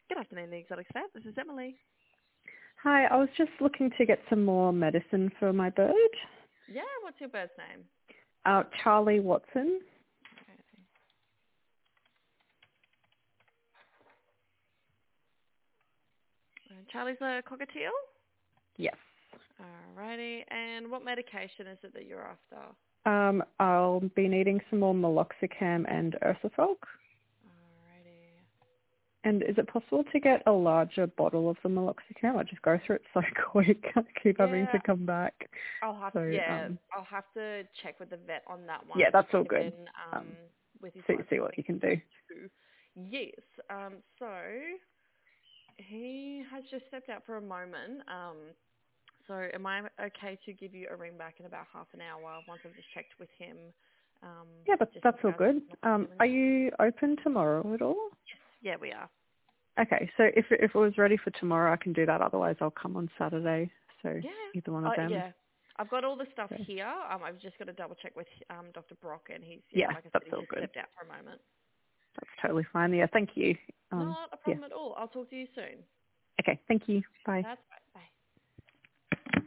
Good afternoon, the Exotic Vet. This is Emily. Hi, I was just looking to get some more medicine for my bird. Yeah, what's your bird's name? Charlie Watson. Okay. Charlie's a cockatiel? Yes. Alrighty. And what medication is it that you're after? I'll be needing some more meloxicam and Ursafol. Alrighty. And is it possible to get a larger bottle of the meloxicam? I just go through it so quick. I keep having Yeah, to come back. So, I'll have to check with the vet on that one. yeah, I'll that's just all put him good. in with his See license what thing you can do. too. Yes. So he has just stepped out for a moment. So am I okay to give you a ring back in about half an hour once I've just checked with him? Yeah, Just that's in all regards good. to not Are feeling. you open tomorrow at all? Yeah, we are. Okay, so if it was ready for tomorrow, I can do that. Otherwise, I'll come on Saturday. So Yeah. either one of them. Yeah. I've got all the stuff So, here. I've just got to double check with Dr. Brock, and he's yeah, like I that's said, he all just good. stepped out for a moment. That's totally fine. Yeah, thank you. Not a Yeah. problem at all. I'll talk to you soon. Okay, thank you. Bye. That's